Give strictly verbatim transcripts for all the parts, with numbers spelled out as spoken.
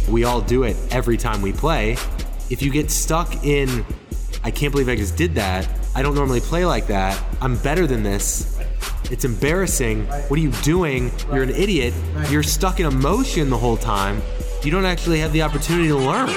We all do it every time we play. If you get stuck in, I can't believe I just did that. I don't normally play like that. I'm better than this. It's embarrassing. What are you doing? You're an idiot. You're stuck in emotion the whole time. You don't actually have the opportunity to learn.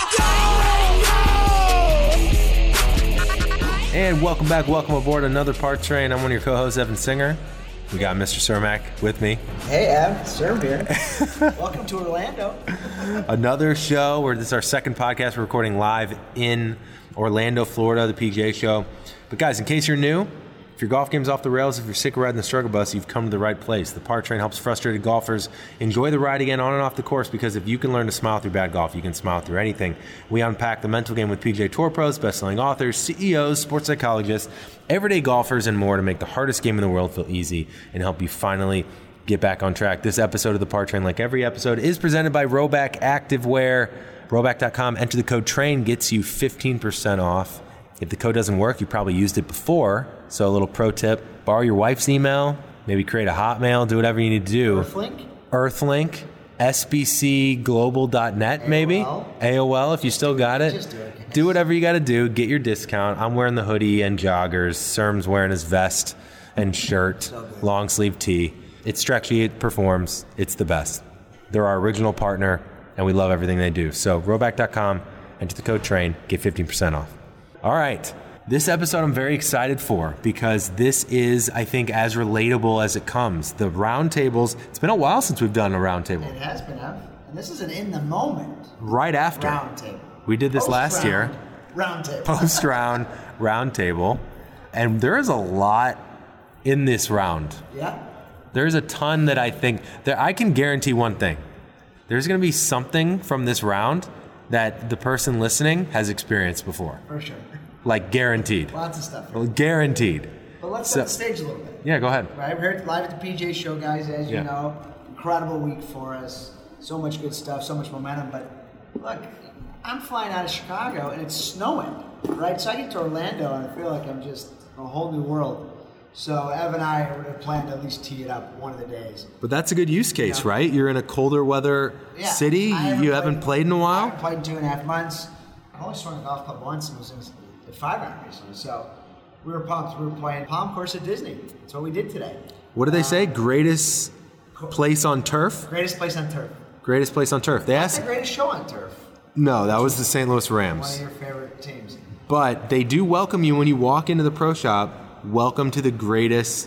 And welcome back, welcome aboard another Part Train. I'm one of your co-hosts, Evan Singer. We got Mister Cermak with me. Hey, Ev, Serve here. Welcome to Orlando. Another show where this is our second podcast. We're recording live in Orlando, Florida, the P G A show. But guys, in case you're new, if your golf game's off the rails, if you're sick of riding the struggle bus, you've come to the right place. The Part Train helps frustrated golfers enjoy the ride again on and off the course, because if you can learn to smile through bad golf, you can smile through anything. We unpack the mental game with P G A Tour pros, best-selling authors, C E Os, sports psychologists, everyday golfers, and more to make the hardest game in the world feel easy and help you finally get back on track. This episode of the Part Train, like every episode, is presented by Rhoback Activewear. Rhoback dot com. Enter the code TRAIN, gets you fifteen percent off. If the code doesn't work, you probably used it before. So a little pro tip, borrow your wife's email, maybe create a Hotmail, do whatever you need to do. Earthlink? Earthlink, S B C global dot net maybe. A O L. A O L if you still got it. Just do it. Do whatever you got to do. Get your discount. I'm wearing the hoodie and joggers. Serm's wearing his vest and shirt, So good. long sleeve tee. It's stretchy, it performs. It's the best. They're our original partner, and we love everything they do. So Rhoback dot com, enter the code TRAIN, get fifteen percent off. All right. This episode I'm very excited for because this is, I think, as relatable as it comes. The roundtables, it's been a while since we've done a roundtable. It has been, Ev. And this is an in the moment Right after. round table. We did this last year. Round table. Post-round roundtable. And there is a lot in this round. Yeah. There's a ton that I think, that I can guarantee one thing. There's going to be something from this round that the person listening has experienced before. For sure. Like guaranteed. Lots of stuff. Well, guaranteed. But let's So- set the stage a little bit. Yeah, go ahead. Right, we're here live at the P G A show, guys, as Yeah. you know. Incredible week for us. So much good stuff, so much momentum. But look, I'm flying out of Chicago and it's snowing, right? So I get to Orlando and I feel like I'm just in a whole new world. So Ev and I would have planned to at least tee it up one of the days. But that's a good use case, Yeah. right? You're in a colder weather Yeah, city. I You haven't played in a I while. haven't played in two and a half months. I've only swung a golf club once and was in a five round recently. So we were pumped. We were playing Palm Course at Disney. That's what we did today. What do they say? Greatest place on turf? Greatest place on turf. Greatest place on turf. They That's asked. the greatest show on turf. No, that was the Saint Louis One of Rams. your favorite teams. But they do welcome you when you walk into the pro shop. Welcome to the greatest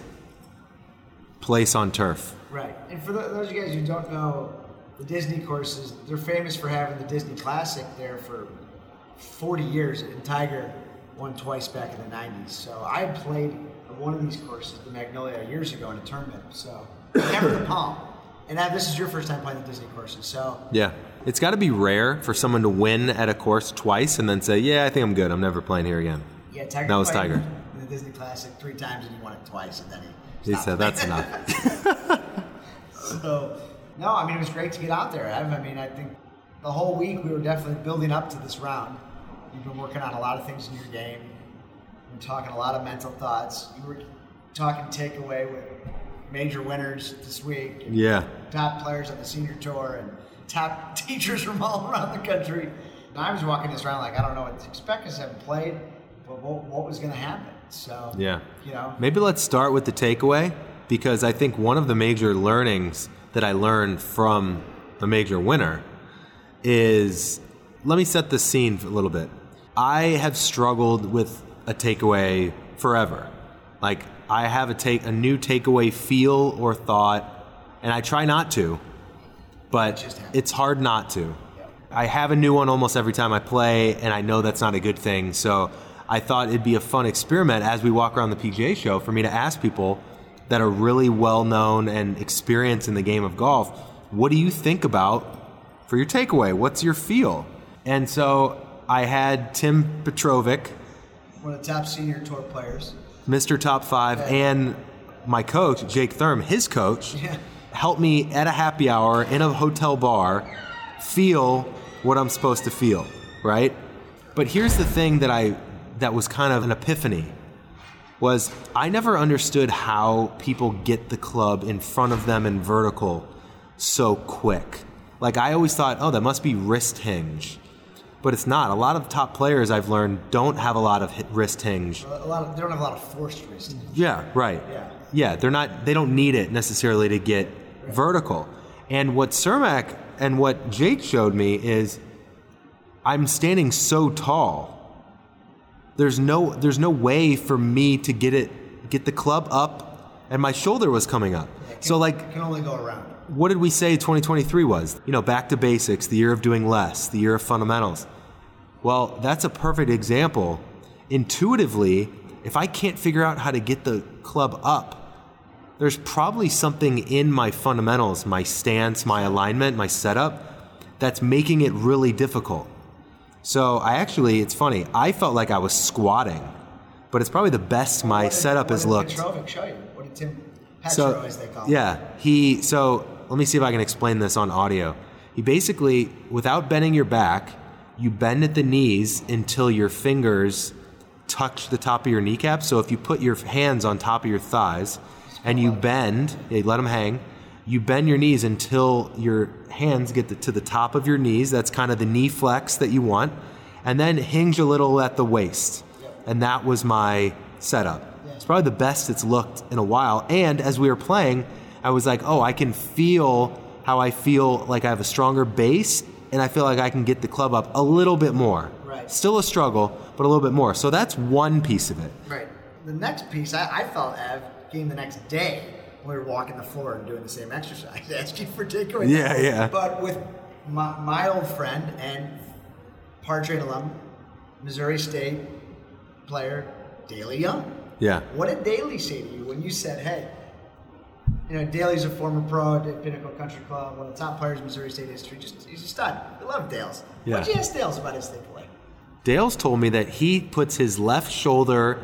place on turf. Right. And for tho- those of you guys who don't know, the Disney courses, they're famous for having the Disney Classic there for forty years. And Tiger won twice back in the nineties. So I played at one of these courses, the Magnolia, years ago in a tournament. So never the Palm. And now this is your first time playing the Disney courses. So Yeah. It's got to be rare for someone to win at a course twice and then say, yeah, I think I'm good. I'm never playing here again. yeah, Tiger That was played Tiger. in the Disney Classic three times and he won it twice. And then he He stopped said, that's playing. enough. So, no, I mean, it was great to get out there, Ev. I mean, I think the whole week we were definitely building up to this round. You've been working on a lot of things in your game. We're talking a lot of mental thoughts. You were talking takeaway with major winners this week. and Yeah. Top players on the senior tour and top teachers from all around the country. And I was walking this round like, I don't know what to expect because I haven't played, but what, what was going to happen? So, Yeah. you know. Maybe let's start with the takeaway, because I think one of the major learnings that I learned from a major winner is, let me set the scene a little bit. I have struggled with a takeaway forever. Like, I have a take a new takeaway feel or thought, and I try not to, but just happens. it's hard not to. I have a new one almost every time I play, and I know that's not a good thing. So I thought it'd be a fun experiment as we walk around the P G A show for me to ask people that are really well-known and experienced in the game of golf, what do you think about for your takeaway? What's your feel? And so I had Tim Petrovic, One of the top senior tour players. Mister Top Five, and my coach, Jake Thurm, his coach, Yeah. helped me at a happy hour in a hotel bar feel what I'm supposed to feel, right? But here's the thing that I that was kind of an epiphany, was I never understood how people get the club in front of them in vertical so quick. Like I always thought, oh, that must be wrist hinge. But it's not. A lot of top players I've learned don't have a lot of hit wrist hinge. A lot of, they don't have a lot of forced wrist hinge. Yeah, right. Yeah. Yeah, they're not. They don't need it necessarily to get right. vertical. And what Cermak and what Jake showed me is, I'm standing so tall. There's no. There's no way for me to get it, get the club up, and my shoulder was coming up. Yeah, can, so like, it can only go around. What did we say twenty twenty-three was? You know, back to basics, the year of doing less, the year of fundamentals. Well, that's a perfect example. Intuitively, if I can't figure out how to get the club up, there's probably something in my fundamentals, my stance, my alignment, my setup, that's making it really difficult. So I actually, it's funny, I felt like I was squatting, but it's probably the best my what did, setup what has did looked. Petrovic show you? What did Tim Petro, So, as they call yeah, he, so let me see if I can explain this on audio. He basically, without bending your back, you bend at the knees until your fingers touch the top of your kneecap. So if you put your hands on top of your thighs and you bend, yeah, you let them hang, you bend your knees until your hands get the, to the top of your knees. That's kind of the knee flex that you want. And then hinge a little at the waist. And that was my setup. It's probably the best it's looked in a while. And as we were playing, I was like, oh, I can feel how I feel like I have a stronger base, and I feel like I can get the club up a little bit more. Right. Still a struggle, but a little bit more. So that's one piece of it. Right. The next piece, I, I felt Ev came the next day when we were walking the floor and doing the same exercise, asking for takeaway. Yeah, yeah. But with my, my old friend and Partrade alum, Missouri State player, Daly Young. Yeah. What did Daly say to you when you said, hey, you know, Daly's a former pro at Pinnacle Country Club, one of the top players in Missouri State history. Just he's a stud. I love Dales. Yeah. What'd you ask Dales about his takeaway? Dale's told me that he puts his left shoulder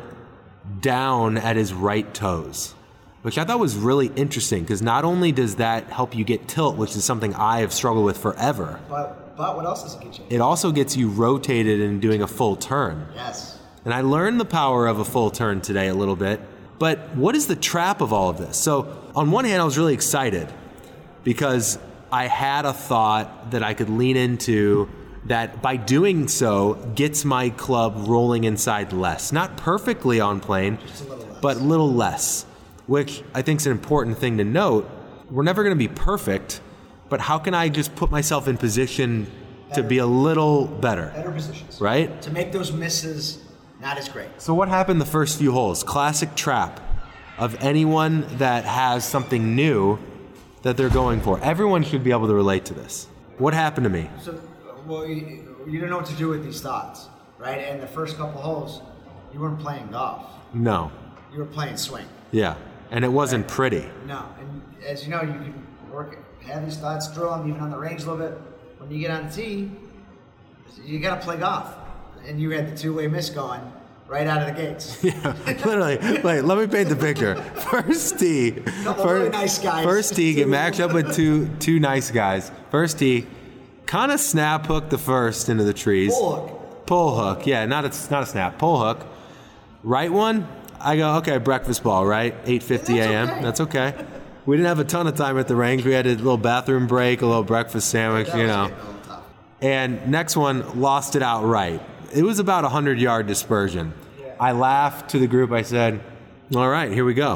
down at his right toes, which I thought was really interesting because not only does that help you get tilt, which is something I have struggled with forever, But but what else does it get you? it also gets you rotated and doing a full turn. Yes. And I learned the power of a full turn today a little bit. But what is the trap of all of this? So on one hand, I was really excited because I had a thought that I could lean into that by doing so gets my club rolling inside less. Not perfectly on plane, Just a little less. but a little less, which I think is an important thing to note. We're never going to be perfect, but how can I just put myself in position Better. to be a little better, Better positions. right? To make those misses not as great. So what happened the first few holes? Classic trap of anyone that has something new that they're going for. Everyone should be able to relate to this. What happened to me? So, well, you, you didn't know what to do with these thoughts, right? And the first couple holes, you weren't playing golf. No. You were playing swing. Yeah. And it wasn't pretty. No. And as you know, you can work, have these thoughts, drill them even on the range a little bit. When you get on the tee, you got to play golf. And you had the two-way miss going right out of the gates. Yeah, literally. Wait, let me paint the picture. First tee. Couple first, really nice guys. First tee, get matched up with two two nice guys. First tee, kind of snap hook the first into the trees. Pull hook. Pull hook, yeah, not a, not a snap. Pull hook. Right one, I go, okay, breakfast ball, right? eight fifty a.m. okay. That's okay. We didn't have a ton of time at the range. We had a little bathroom break, a little breakfast sandwich, That you was know. getting a little tough. And next one, lost it outright. It was about a hundred-yard dispersion. Yeah. I laughed to the group. I said, all right, here we go.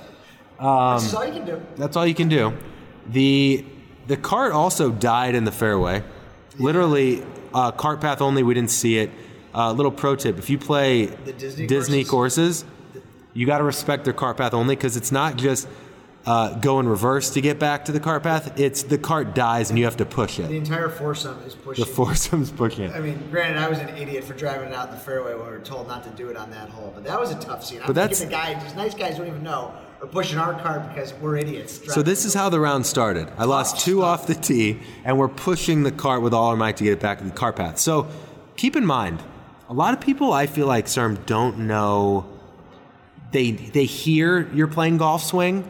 Um, This is all you can do. That's all you can do. The the cart also died in the fairway. Literally, uh, cart path only. We didn't see it. Uh, little pro tip: if you play The Disney Disney courses? courses, you got to respect their cart path only because it's not just uh, go in reverse to get back to the cart path. It's the cart dies and you have to push The it. entire foursome is pushing. The foursome's pushing I it. mean, granted, I was an idiot for driving it out in the fairway when we were told not to do it on that hole, but that was a tough scene. I'm But that's- thinking the guys, these nice guys don't even know, are pushing our cart because we're idiots. So this is how the round started. I lost two off the tee, and we're pushing the cart with all our might to get it back to the cart path. So keep in mind, a lot of people I feel like, Serm, don't know. They they hear you're playing golf swing,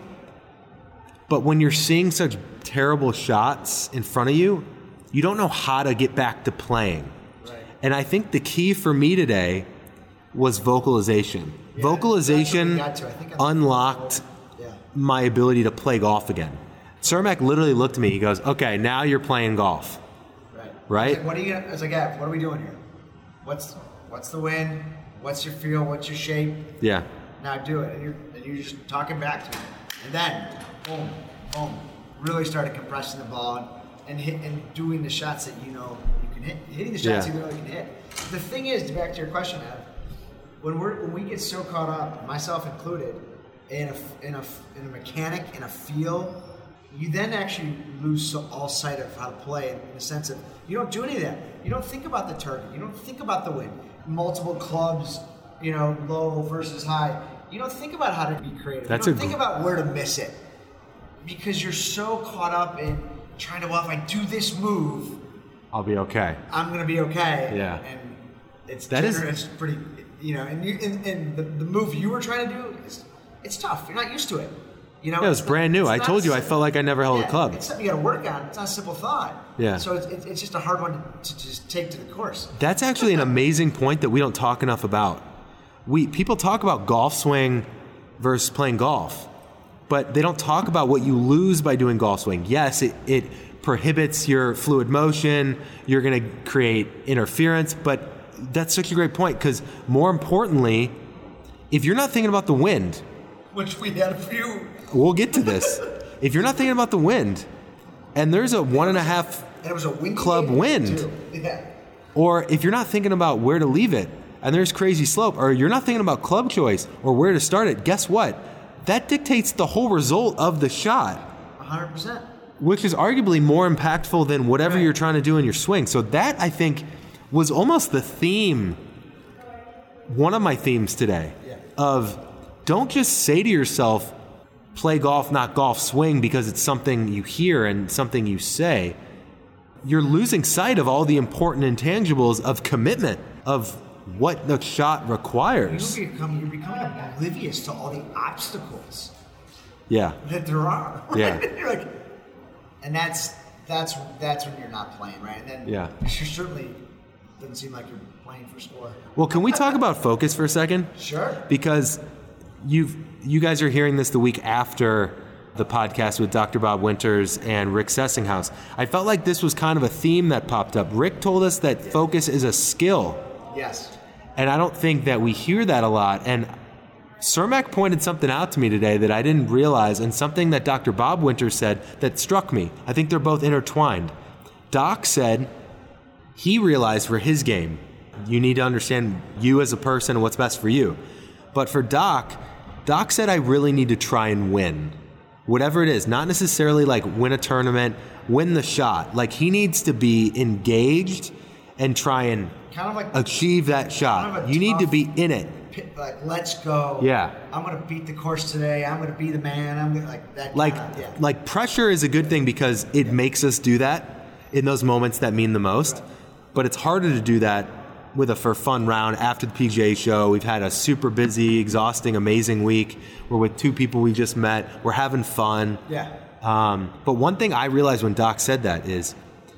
but when you're seeing such terrible shots in front of you, you don't know how to get back to playing. Right. And I think the key for me today was vocalization. Yeah, vocalization that's what we got to. I think on the unlocked first hole. Yeah. my ability to play golf again. Cermak literally looked at me. He goes, okay, now you're playing golf. Right. Right? I was like, what are you gonna, I was like, yeah, what are we doing here? What's what's the wind? What's your feel? What's your shape? Yeah. Now do it. And you're, and you're just talking back to me. And then, boom, boom, really started compressing the ball and, and, hit, and doing the shots that you know you can hit. Hitting the shots Yeah. you know you can hit. The thing is, back to your question, Ev, when we're when we get so caught up, myself included, in a in a in a mechanic, in a feel, you then actually lose so, all sight of how to play in, in the sense of you don't do any of that. You don't think about the target. You don't think about the wind. Multiple clubs, you know, low versus high. You don't think about how to be creative. That's you don't a think gr- about where to miss it because you're so caught up in trying to. Well, if I do this move, I'll be okay. I'm gonna be okay. Yeah. And it's That is- gener- it's pretty, you know, and you and, and the, the move you were trying to do is it's tough. You're not used to it. You know, Yeah, it was it's brand not- new. it's I not told you I simple. felt like I never held Yeah, a club. It's something you got to work on. It's not a simple thought. Yeah. So it's, it's, it's just a hard one to, to just take to the course. That's actually an amazing point that we don't talk enough about. We people talk about golf swing versus playing golf, but they don't talk about what you lose by doing golf swing. Yes, it, it prohibits your fluid motion. You're going to create interference, but that's such a great point because more importantly, if you're not thinking about the wind, Which we had a few. we'll get to this. If you're not thinking about the wind, and there's a one and a half, And it was a windy Club day, wind. too. Yeah. or if you're not thinking about where to leave it, and there's crazy slope, or you're not thinking about club choice or where to start it, guess what? That dictates the whole result of the shot, one hundred percent. which is arguably more impactful than whatever Right. you're trying to do in your swing. So that, I think, was almost the theme, one of my themes today, Yeah. of don't just say to yourself, play golf, not golf swing, because it's something you hear and something you say. You're losing sight of all the important intangibles of commitment, of what the shot requires. You become, you're becoming oblivious to all the obstacles Yeah. that there are. Yeah. You're like, and that's that's that's when you're not playing, right? And then Yeah. you certainly doesn't seem like you're playing for score. Well, can we talk about focus for a second? Sure. Because you've you guys are hearing this the week after the podcast with Doctor Bob Winters and Rick Sessinghaus. I felt like this was kind of a theme that popped up. Rick told us that focus is a skill, Yes. and I don't think that we hear that a lot. And Cermak pointed something out to me today that I didn't realize, and something that Doctor Bob Winters said that struck me. I think they're both intertwined. Doc said he realized for his game, you need to understand you as a person and what's best for you. But for Doc, Doc said I really need to try and win. Whatever it is, not necessarily like win a tournament, win the shot. Like he needs to be engaged and try and Kind of like achieve that kind shot. of a You need to tough- be in it. pit- like let's go. Yeah. I'm gonna beat the course today. I'm gonna be the man. I'm gonna like that. Like, kinda, yeah. like pressure is a good thing because it makes us do that in those moments that mean the most. But it's harder to do that with a for fun round after the P G A show. We've had a super busy, exhausting, amazing week. We're with two people we just met. We're having fun. yeah. Um, but one thing I realized when Doc said that is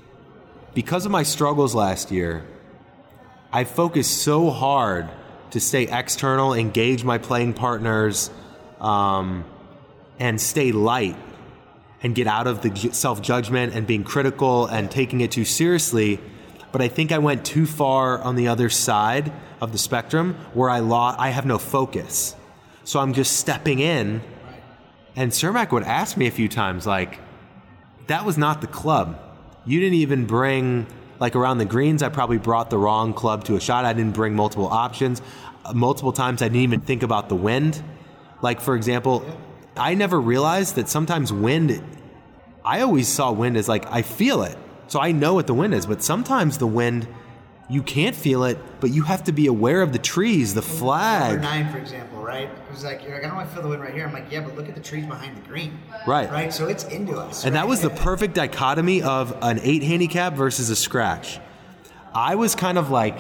because of my struggles last year, I focused so hard to stay external, engage my playing partners, um, and stay light and get out of the ju- self-judgment and being critical and taking it too seriously. But I think I went too far on the other side of the spectrum where I lost, I have no focus. So I'm just stepping in. And Cermak would ask me a few times, like, that was not the club. You didn't even bring, like around the greens, I probably brought the wrong club to a shot. I didn't bring multiple options. Uh, multiple times I didn't even think about the wind. Like, for example, I never realized that sometimes wind, I always saw wind as like, I feel it. So I know what the wind is. But sometimes the wind, you can't feel it, but you have to be aware of the trees, the Number flag. nine, for example, right? It was like, you're like, I don't want to feel the wind right here. I'm like, yeah, but look at the trees behind the green. Right. Right? So it's into us. And right? that was the perfect dichotomy of an eight handicap versus a scratch. I was kind of like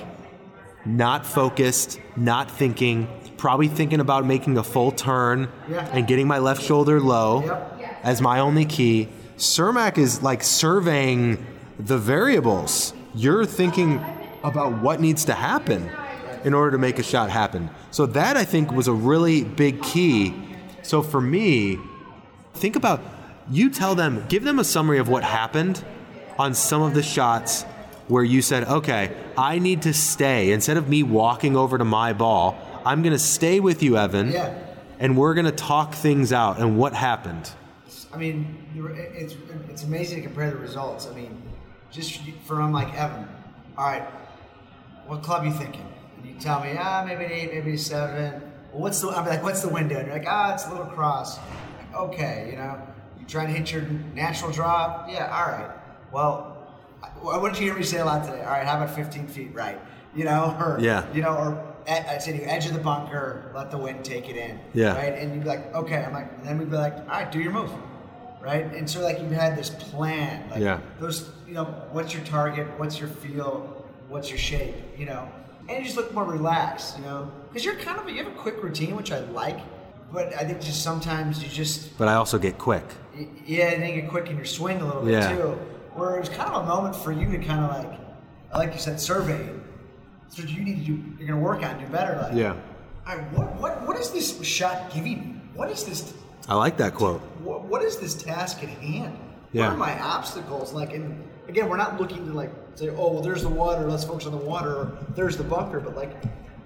not focused, not thinking, probably thinking about making a full turn Yeah. and getting my left shoulder low Yep. as my only key. Cermak is like surveying the variables. You're thinking about what needs to happen in order to make a shot happen. So that, I think, was a really big key. So for me, think about You tell them, give them a summary of what happened on some of the shots where you said, okay, I need to stay. Instead of me walking over to my ball, I'm going to stay with you, Evan, yeah. and we're going to talk things out. And what happened? I mean, it's it's amazing to compare the results. I mean, just for I'm like, Evan, all right, what club you thinking? And you tell me, ah, maybe an eight, maybe a seven. Well, what's the? I'm like, what's the window? And you're like, ah, it's a little cross. Like, okay, you know, you trying to hit your natural draw? Yeah, all right. Well, what did you hear me say a lot today? All right, how about fifteen feet right? You know, or yeah, you know, or I'd say the edge of the bunker, let the wind take it in. Yeah. Right, and you'd be like, okay. I'm like, and then we'd be like, all right, do your move. Right, and so like you had this plan. Like, yeah. Those, you know, what's your target? What's your feel? What's your shape? You know, and you just look more relaxed. You know, because you're kind of you have a quick routine, which I like. But I think just sometimes you just. But I also get quick. Yeah, and then you get quick in your swing a little bit yeah. too. Where it was kind of a moment for you to kind of like, like you said, survey. So you need to do. You're going to work on, do better. Like, yeah. All right, what what what is this shot giving me? What is this? I like that quote. What, what is this task at hand? Yeah. What are my obstacles? Like, and again, we're not looking to like say, oh, well, there's the water. Let's focus on the water. Or there's the bunker. But like,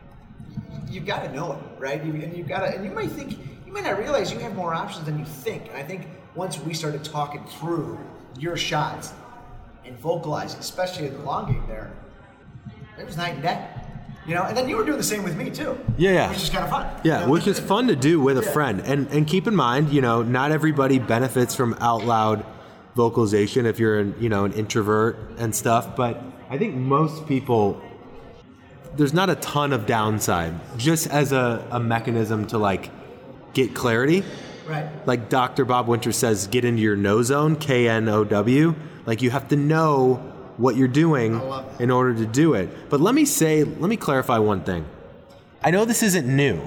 you've got to know it, right? You, and you got to, and you might think, you might not realize you have more options than you think. And I think once we started talking through your shots and vocalizing, especially in the long game, there, it was night and day. You know, and then you were doing the same with me too. Yeah, yeah. Which is kind of fun. Yeah, you know? which is fun to do with a yeah. friend. And and keep in mind, you know, not everybody benefits from out loud vocalization if you're an, you know, an introvert and stuff. But I think most people, there's not a ton of downside just as a, a mechanism to like get clarity. Right. Like Doctor Bob Winter says, get into your know zone, K N O W. Like you have to know what you're doing in order to do it. But let me say, let me clarify one thing. I know this isn't new.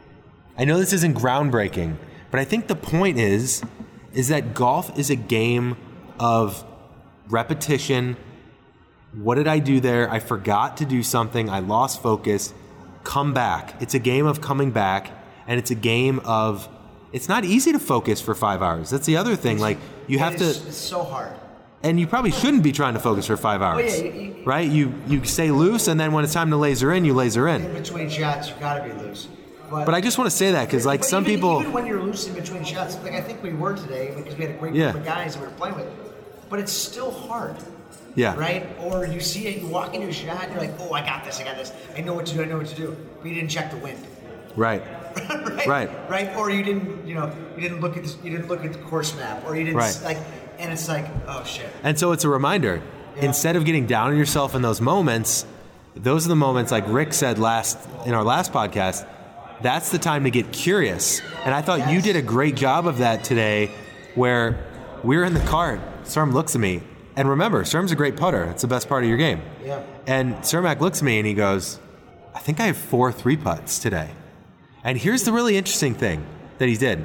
I know this isn't groundbreaking, but I think the point is, is that golf is a game of repetition. What did I do there? I forgot to do something. I lost focus. Come back. It's a game of coming back, and it's a game of, it's not easy to focus for five hours. That's the other thing. Like you have it to. Is, it's so hard. And you probably shouldn't be trying to focus for five hours, oh, yeah, you, you, right? You you stay loose, and then when it's time to laser in, you laser in. In between shots, you gotta be loose. But, but I just want to say that because, like, some even, people, even when you're loose in between shots, like I think we were today, because we had a great yeah. group of guys that we were playing with. But it's still hard. Yeah. Right? Or you see it, you walk into a shot, and you're like, oh, I got this, I got this. I know what to do, I know what to do. But you didn't check the wind. Right. right. Right. Right. Or you didn't, you know, you didn't look at the, you didn't look at the course map, or you didn't right. like. And it's like, oh shit. And so it's a reminder. Yeah. Instead of getting down on yourself in those moments, those are the moments, like Rick said last in our last podcast, that's the time to get curious. And I thought yes. you did a great job of that today, where we were in the cart. Serm looks at me, and remember, Serm's a great putter. It's the best part of your game. Yeah. And Cermak looks at me and he goes, I think I have four three putts today. And here's the really interesting thing that he did.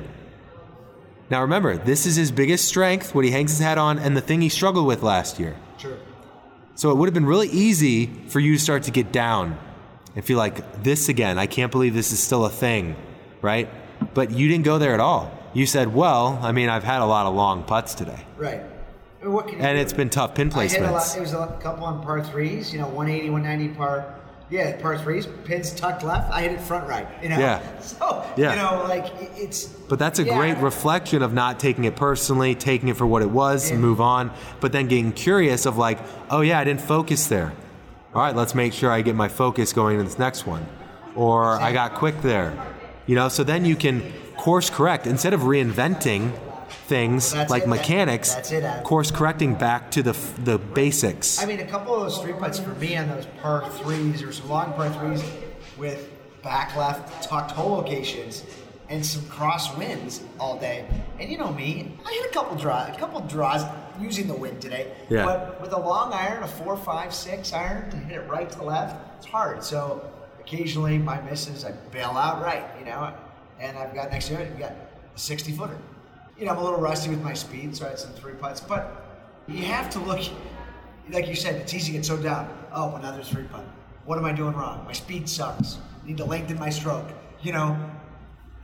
Now remember, this is his biggest strength, what he hangs his hat on, and the thing he struggled with last year. Sure. So it would have been really easy for you to start to get down and feel like, this again, I can't believe this is still a thing, right? But you didn't go there at all. You said, well, I mean, I've had a lot of long putts today. Right. I mean, what can you and do? It's been tough pin placements. I hit a lot, it was a couple on par threes, you know, one eighty, one ninety par. Yeah, par threes, pins tucked left. I hit it front right. You know? Yeah. So, yeah. you know, like, it's... But that's a yeah, great reflection of not taking it personally, taking it for what it was, yeah. and move on, but then getting curious of like, oh yeah, I didn't focus there. All right, let's make sure I get my focus going to this next one. Or exactly. I got quick there. You know, so then you can course correct. Instead of reinventing things that's like it, mechanics, that, that's it, Adam. Course correcting back to the the basics. I mean, a couple of those three putts for me on those par threes, or some long par threes with back left tucked hole locations and some cross winds all day. And you know me, I hit a couple draws, a couple draws using the wind today. Yeah. But with a long iron, a four, five, six iron, to hit it right to left, it's hard. So occasionally my misses, I bail out right, you know, and I've got next to it, I've got a sixty footer. You know, I'm a little rusty with my speed, so I had some three putts. But you have to look, like you said, it's easy to get so down. Oh, another three putt. What am I doing wrong? My speed sucks. I need to lengthen my stroke. You know,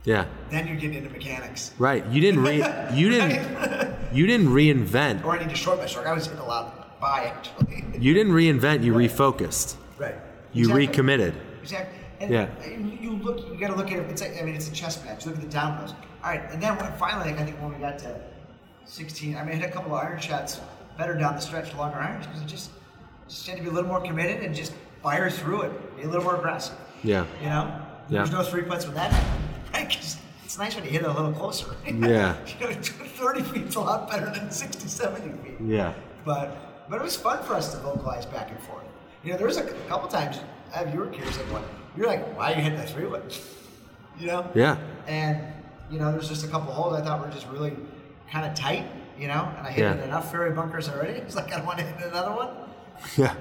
Yeah. Then you're getting into mechanics. Right. You didn't re- you didn't you didn't reinvent. Or I need to short my stroke. I was hitting a lot by actually. You didn't reinvent, you refocused. Right. You exactly. recommitted. Exactly. And Yeah. you look you gotta look at it, it's like I mean it's a chess match. Look at the down rows. Alright, and then when, finally like, I think when we got to sixteen, I mean I hit a couple of iron shots better down the stretch, longer irons, because it just just had to be a little more committed and just fire through it. Be a little more aggressive. Yeah. You know? Yeah. There's no three putts with that happen. Right? 'Cause it's nice when you hit it a little closer. Yeah. You know, thirty feet's a lot better than sixty, seventy feet. Yeah. But but it was fun for us to vocalize back and forth. You know, there was a, a couple times uh, you were curious like what you're like, why are you hitting that three wood? You know? Yeah. And you know, there's just a couple holes I thought were just really kind of tight, you know, and I hit Yeah. it enough fairway bunkers already. It's like I don't want to hit another one. Yeah.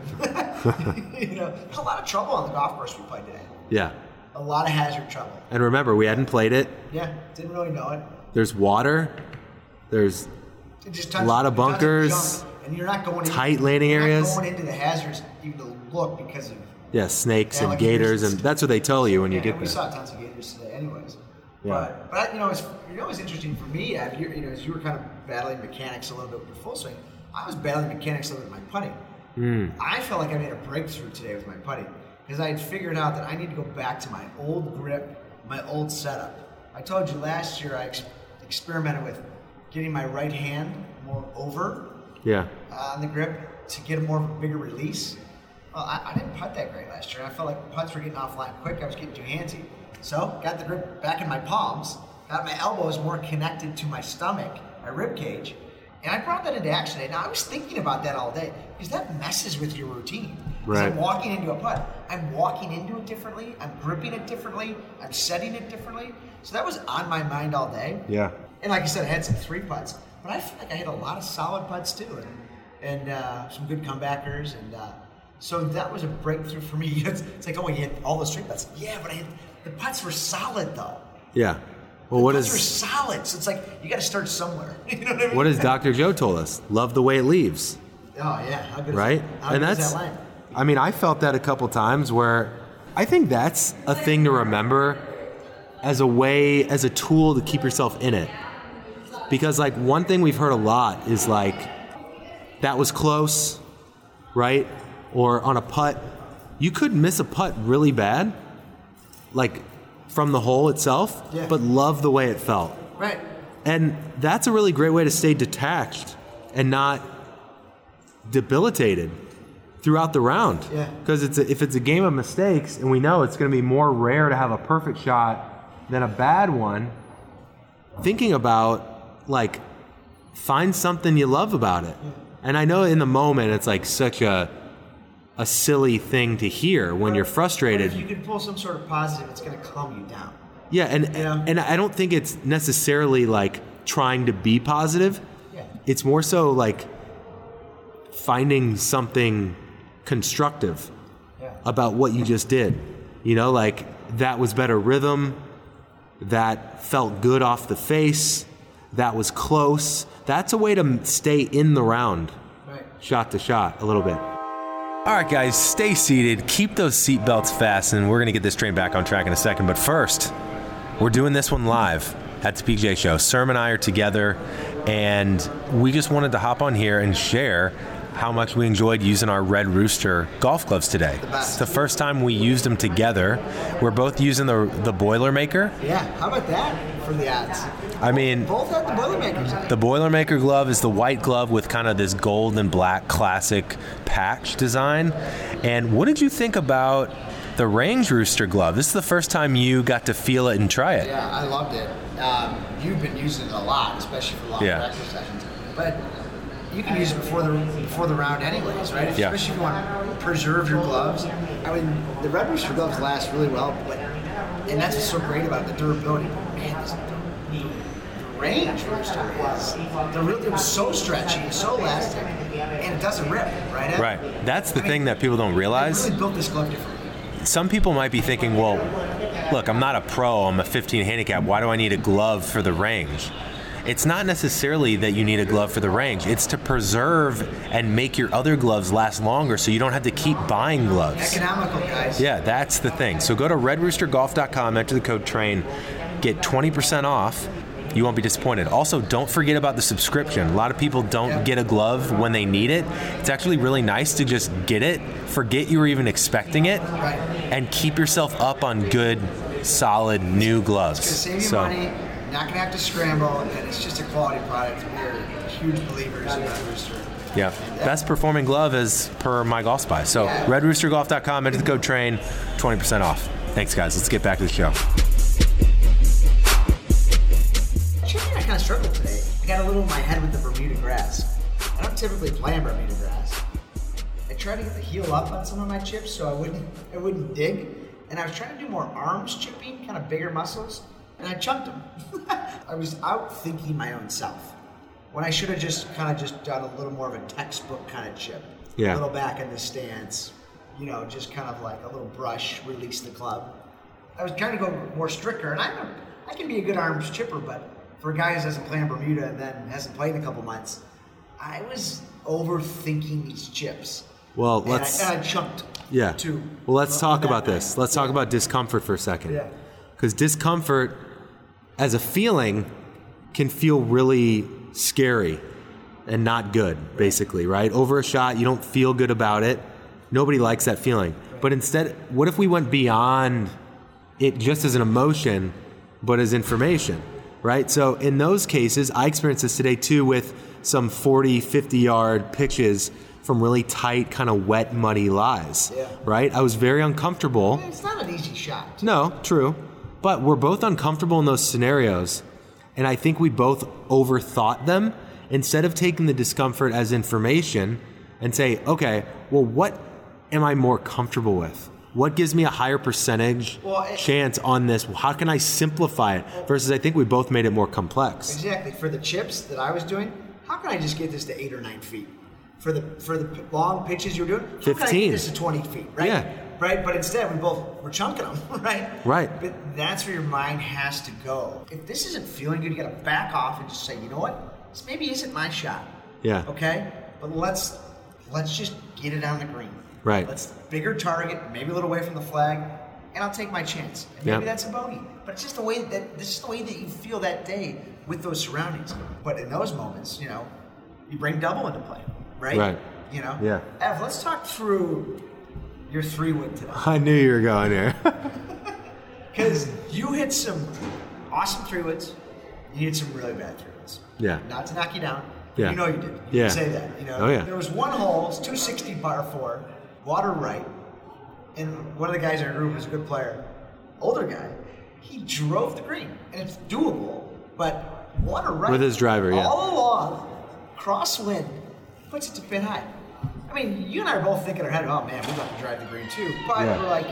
You know, there's a lot of trouble on the golf course we played today. Yeah. A lot of hazard trouble. And remember, we hadn't played it. Yeah, didn't really know it. There's water. There's It just a tons, lot of tons bunkers. junk, and you're not going tight into, landing you're areas. Not going into the hazards even to look because of Yeah, snakes and alligators gators, and stuff. that's what they tell you when you Yeah, get and we there. saw tons of gators today, anyways. Yeah. But but I, you know, it's you know, it's interesting for me. Ab, you, you know, as you were kind of battling mechanics a little bit with your full swing, I was battling mechanics a little bit with my putting. Mm. I felt like I made a breakthrough today with my putting because I had figured out that I need to go back to my old grip, my old setup. I told you last year I ex- experimented with getting my right hand more over Yeah. uh, on the grip to get a more of a bigger release. Well, I, I didn't putt that great last year. I felt like putts were getting offline quick. I was getting too handsy. So got the grip back in my palms, got my elbows more connected to my stomach, my rib cage, and I brought that into action today. Now I was thinking about that all day because that messes with your routine. Because Right. I'm walking into a putt. I'm walking into it differently. I'm gripping it differently. I'm setting it differently. So that was on my mind all day. Yeah. And like I said, I had some three putts, but I feel like I hit a lot of solid putts too, and, and uh, some good comebackers, and uh, so that was a breakthrough for me. It's, it's like, oh, you hit all those three putts. Yeah, but I hit, the putts were solid though. Yeah. Well, what the putts is were solid, so it's like you got to start somewhere. You know what I mean? what does Doctor Joe told us? Love the way it leaves, Oh yeah, how good right? Is that, how and good is that's. that line? I mean, I felt that a couple times where I think that's a thing to remember as a way, as a tool to keep yourself in it. Because like one thing we've heard a lot is like, that was close, right? Or on a putt, you could miss a putt really bad, like from the hole itself, Yeah. but love the way it felt. Right. And that's a really great way to stay detached and not debilitated throughout the round. Yeah. Because it's a, if it's a game of mistakes, and we know it's going to be more rare to have a perfect shot than a bad one, thinking about, like, find something you love about it. Yeah. And I know in the moment it's like such a a silly thing to hear when But- you're frustrated. But if you can pull some sort of positive, it's going to calm you down. Yeah, and Yeah. and I don't think it's necessarily like trying to be positive. Yeah. It's more so like finding something constructive Yeah. about what you just did. You know, like that was better rhythm, that felt good off the face, that was close. That's a way to stay in the round, Right. shot to shot, a little bit. All right, guys, stay seated. Keep those seatbelts fastened. We're going to get this train back on track in a second. But first, we're doing this one live at the P G A Show. Serm and I are together, and we just wanted to hop on here and share how much we enjoyed using our Red Rooster golf gloves today. The best. It's the first time we used them together. We're both using the the Boilermaker. Yeah. How about that for the odds? I mean, Both had the Boilermakers. the Boilermaker glove is the white glove with kind of this gold and black classic patch design. And what did you think about the Range Rooster glove? This is the first time you got to feel it and try it. Yeah, I loved it. Um, you've been using it a lot, especially for long Yeah. practice sessions. But you can use it before the before the round, anyways, right? Yeah. Especially if you want to preserve your gloves. I mean, the Red Rooster gloves last really well, but and that's what's so great about the durability. But man, this, the Range Rooster is the real, it was so stretchy, so elastic, and it doesn't rip, right? Ed? Right. That's the I mean, thing that people don't They realize. really built this glove differently. Some people might be thinking, well, look, I'm not a pro. I'm a fifteen handicap. Why do I need a glove for the range? It's not necessarily that you need a glove for the range. It's to preserve and make your other gloves last longer so you don't have to keep buying gloves. Economical, guys. Yeah, that's the thing. So go to red rooster golf dot com, enter the code TRAIN. get twenty percent off. You won't be disappointed. Also, don't forget about the subscription. A lot of people don't yep. get a glove when they need it. It's actually really nice to just get it, forget you were even expecting it, right. and keep yourself up on good, solid, new gloves. It's going to save you so, money, you're not going to have to scramble, and it's just a quality product. We're huge believers in Red Rooster. Yeah. yeah, best performing glove is per My Golf Spy. So yeah. red rooster golf dot com, enter the code TRAIN, twenty percent off. Thanks, guys. Let's get back to the show. I kind of struggled today. I got a little in my head with the Bermuda grass. I don't typically play on Bermuda grass. I tried to get the heel up on some of my chips so I wouldn't I wouldn't dig. And I was trying to do more arms chipping, kind of bigger muscles, and I chunked them. I was out thinking my own self. When I should have just kind of just done a little more of a textbook kind of chip. Yeah. A little back in the stance, you know, just kind of like a little brush, release the club. I was trying to go more stricter, and I don't, I can be a good arms chipper, but for a guy who doesn't play in Bermuda and then hasn't played in a couple months, I was overthinking these chips. Well, and let's. I, and I chunked. Yeah. Two. Well, let's talk about this. Let's talk about discomfort for a second. Yeah. Because discomfort, as a feeling, can feel really scary and not good, basically, right? Over a shot, you don't feel good about it. Nobody likes that feeling. Right. But instead, what if we went beyond it just as an emotion, but as information? Right? So in those cases, I experienced this today too with some forty, fifty yard pitches from really tight, kind of wet, muddy lies. Yeah. Right? I was very uncomfortable. It's not an easy shot. No, true. But we're both uncomfortable in those scenarios. And I think we both overthought them instead of taking the discomfort as information and say, okay, well, what am I more comfortable with? What gives me a higher percentage well, it, chance on this? How can I simplify it? Versus I think we both made it more complex. Exactly. For the chips that I was doing, how can I just get this to eight or nine feet? For the for the long pitches you were doing, how fifteen. Can I get this to twenty feet, right? Yeah. Right? But instead, we both were chunking them, right? Right. But that's where your mind has to go. If this isn't feeling good, you got to back off and just say, you know what? This maybe isn't my shot. Yeah. Okay? But let's let's just get it on the green. Right. Let's bigger target, maybe a little away from the flag, and I'll take my chance. And maybe yep. that's a bogey. But it's just the way that this is the way that you feel that day with those surroundings. But in those moments, you know, you bring double into play, right? Right. You know? Yeah. Ev, let's talk through your three wood today. I knew you were going there. Because you hit some awesome three woods, you hit some really bad three woods. Yeah. Not to knock you down. Yeah. You know you did. You yeah. can say that. You know. Oh yeah. There was one hole, it's two sixty par four, water right, and one of the guys in our group was a good player, older guy. He drove the green, and it's doable, but water right with his driver, yeah, all along, crosswind, puts it to pin high. I mean, you and I are both thinking in our head, oh man, we're about to drive the green too. But yeah. we're like,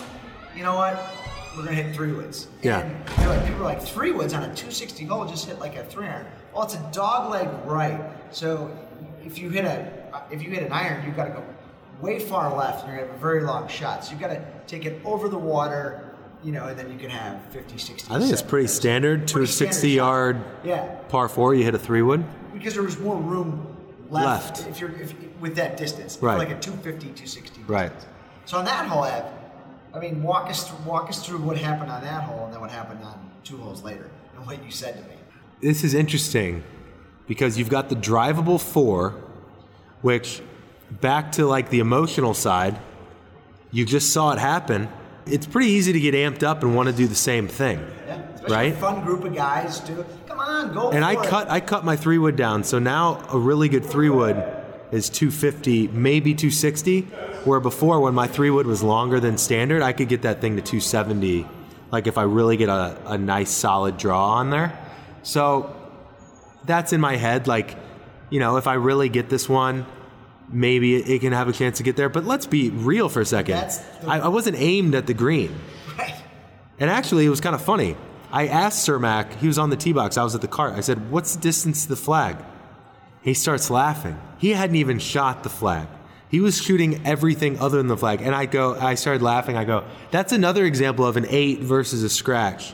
you know what? We're gonna hit three woods. Yeah. And they're like, people are like, three woods on a two sixty hole just hit like a three iron. Well, it's a dog leg right. So if you hit a if you hit an iron, you've got to go way far left. And you're gonna have a very long shot. So you've got to take it over the water, you know, and then you can have fifty, sixty. I think it's pretty standard to a sixty yard yeah. par four. You hit a three wood because there was more room left, left. if you're if, with that distance, right? Like a two fifty, two sixty. Right. So on that hole, Ed, I mean, walk us through, walk us through what happened on that hole and then what happened on two holes later and what you said to me. This is interesting because you've got the drivable four, which back to like the emotional side, you just saw it happen. It's pretty easy to get amped up and want to do the same thing. Yeah, especially right? a fun group of guys do. Come on, go. And for I it. cut I cut my three wood down, so now a really good three wood is two fifty, maybe two sixty. Where before, when my three wood was longer than standard, I could get that thing to two seventy. Like if I really get a, a nice solid draw on there. So that's in my head. Like, you know, if I really get this one, maybe it, it can have a chance to get there. But let's be real for a second. That's the- I, I wasn't aimed at the green. Right. And actually, it was kind of funny. I asked Sir Mac, he was on the tee box, I was at the cart. I said, what's the distance to the flag? He starts laughing. He hadn't even shot the flag. He was shooting everything other than the flag. And I go, I started laughing. I go, that's another example of an eight versus a scratch.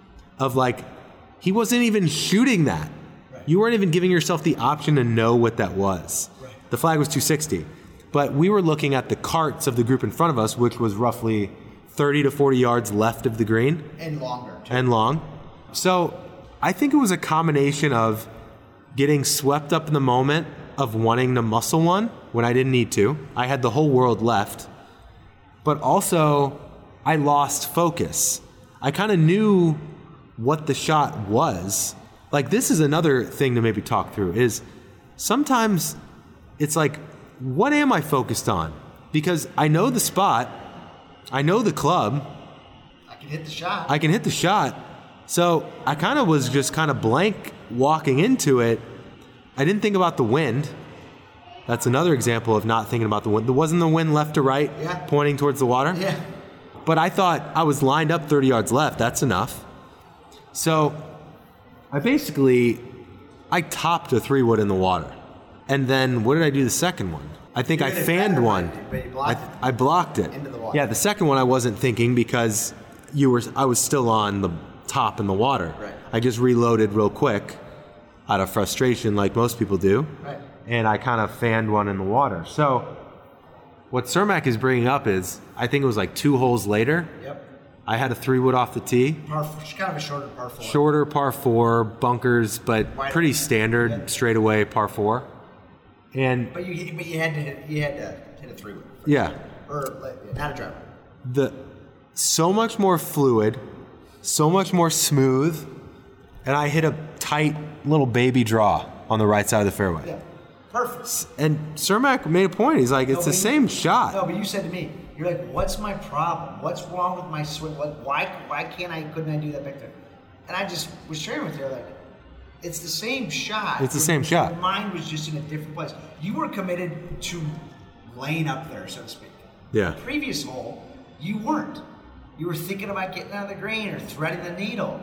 Of like, he wasn't even shooting that. Right. You weren't even giving yourself the option to know what that was. Right. The flag was two sixty. But we were looking at the carts of the group in front of us, which was roughly thirty to forty yards left of the green. And longer. Too. And long. So I think it was a combination of getting swept up in the moment of wanting to muscle one when I didn't need to. I had the whole world left. But also, I lost focus. I kind of knew what the shot was. Like, this is another thing to maybe talk through, is sometimes it's like, what am I focused on? Because I know the spot, I know the club, I can hit the shot. I can hit the shot. So I kind of was just kind of blank walking into it. I didn't think about the wind. That's another example of not thinking about the wind. There wasn't the wind left to right, yeah. pointing towards the water. Yeah. But I thought I was lined up thirty yards left. That's enough. So I basically, I topped a three wood in the water. And then what did I do the second one? I think You I hit it fanned better, one. but you blocked I, it. I blocked it. Into the water. Yeah, the second one I wasn't thinking because you were. I was still on the top in the water. Right. I just reloaded real quick out of frustration like most people do. Right. And I kind of fanned one in the water. So what Cermak is bringing up is, I think it was like two holes later, Yep. I had a three wood off the tee. Par, kind of a shorter par four. Shorter par four, bunkers, but Wide. pretty standard Yeah. straightaway par four. And But you, but you had to hit, you had to hit a three wood. yeah, Or like, not a driver. the so much more fluid, so much more smooth, and I hit a tight little baby draw on the right side of the fairway. Yeah. Perfect. And Cermak made a point. He's like, it's No, the but same you, shot. No, but you said to me, you're like, what's my problem? What's wrong with my swing? What, why why can't I, couldn't I do that back there? And I just was sharing with you, like, it's the same shot. It's the Your- same shot. Your mind was just in a different place. You were committed to laying up there, so to speak. Yeah. The previous hole, you weren't. You were thinking about getting out of the green or threading the needle,